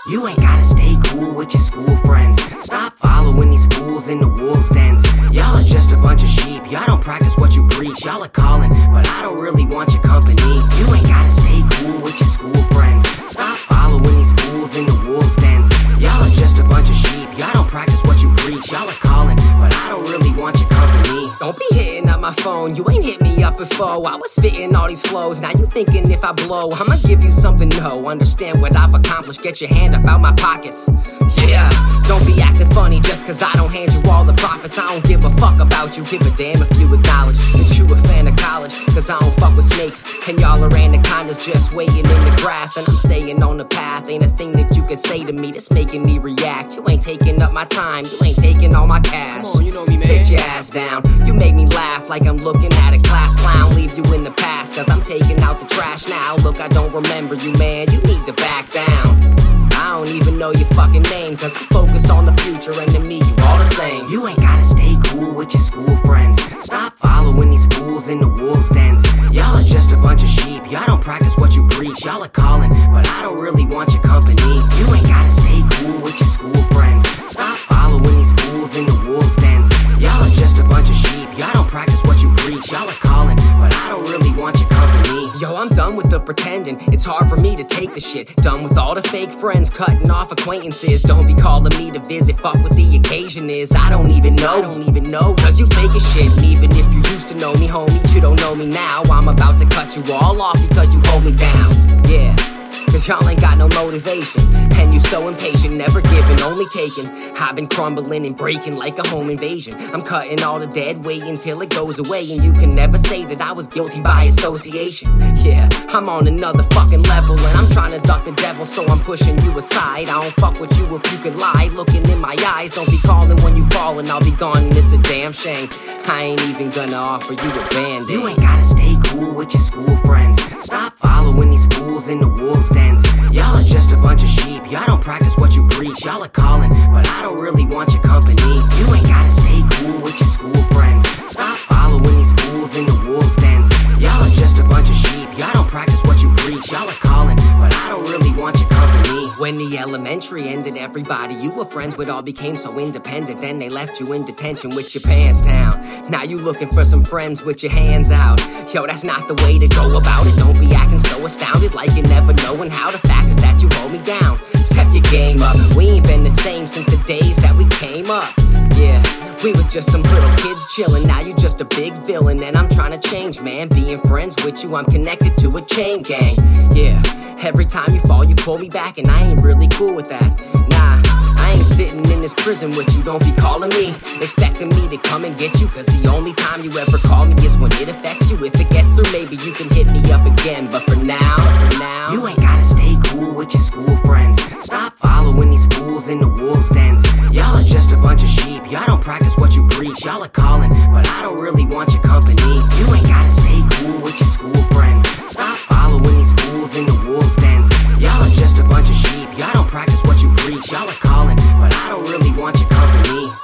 You ain't gotta stay cool with your school friends. Stop following these fools in the wolves' dens. Y'all are just a bunch of sheep. Y'all don't practice what you preach. Y'all are calling, but I don't really want your company. You ain't gotta stay cool with your school friends. Stop following these fools in the wolves' dens. Y'all are just a bunch of sheep. Y'all don't practice what you preach. Y'all are calling, but I don't really want your company. Don't be hitting up my phone. You ain't hit me up before. I was spitting all these flows. Now you thinking if I blow, I'ma give you something. No, understand what I've accomplished. Get your hand up out my pockets. Yeah, don't be acting funny just cause I don't hand you all the profits. I don't give a fuck about you. Give a damn if you acknowledge that you a fan of college. Cause I don't fuck with snakes, and y'all are anacondas just waiting in the grass. And I'm staying on the path. Ain't a thing that you can say to me that's making me react. You ain't taking up my time. You ain't taking all my cash. Come on, you know me, man. Sit your ass down. You make me laugh like I'm looking at a class clown. Leave you in the past cause I'm taking out the trash now. Look, I don't remember you, man. You need to back down. I don't even know your fucking name cause I'm focused on the future, and to me you all the same. You ain't gotta stay cool with your school friends. Stop following these fools in the wolves' dens. Y'all are just a bunch of sheep. Y'all don't practice what you preach. Y'all are calling, but I don't really want your company. You ain't gotta stay cool with your school friends. Stop following these fools in the wolves' dens. Y'all are just a bunch of sheep. Y'all don't practice what you preach. Y'all are calling, but I don't really want your company. Yo, I'm done with the pretending. It's hard for me to take the shit. Done with all the fake friends, cutting off acquaintances. Don't be calling me to visit. Fuck what the occasion is. I don't even know. Cause you fake as shit. And even if you used to know me, homie, you don't know me now. I'm about to cut you all off because you hold me down. Yeah. Cause y'all ain't got no motivation, and you so impatient, never giving, only taking. I've been crumbling and breaking like a home invasion. I'm cutting all the dead weight until it goes away, and you can never say that I was guilty by association. Yeah, I'm on another fucking level, and I'm trying to duck the devil, so I'm pushing you aside. I don't fuck with you if you can lie, looking in my eyes. Don't be calling when you fall, and I'll be gone, and it's a damn shame. I ain't even gonna offer you a band-aid. You ain't gotta stay cool with your school friends. Stop following these fools in the wolves' dens. Y'all are just a bunch of sheep. Y'all don't practice what you preach. Y'all are calling, but I don't really want your company. You ain't gotta stay cool with your school friends. Stop following these fools in the wolves' dens. Y'all are just a bunch of sheep. Y'all don't practice what you preach. Y'all are calling, but I don't really want your company. When the elementary ended, everybody you were friends with all became so independent. Then they left you in detention with your pants down. Now you looking for some friends with your hands out. Yo, that's not the way to go about it. Don't be acting so astounded like you never knowing how. The fact is that you hold me down. Step your game up. We ain't been the same since the days that we came up. Yeah, we was just some little kids chillin'. Now you just a big villain, and I'm trying to change, man. Being friends with you, I'm connected to a chain gang. Yeah, every time you fall, you pull me back, and I ain't really cool with that. Nah, I ain't sitting in this prison with you. Don't be calling me, expecting me to come and get you. Cause the only time you ever call me is when it affects you. If it gets through, maybe you can hit me up again. But for now, you ain't gotta stay cool with your school friends. Stop following these fools in the wolves' dens. Y'all are just a bunch of sheep. Y'all don't practice what you preach. Y'all are calling, but I don't really want your company. You ain't gotta stay cool with your school friends. Stop following these fools in the wolves' dens. Y'all are just a bunch of sheep. Y'all don't practice what you preach. Y'all are calling, but I don't really want your company.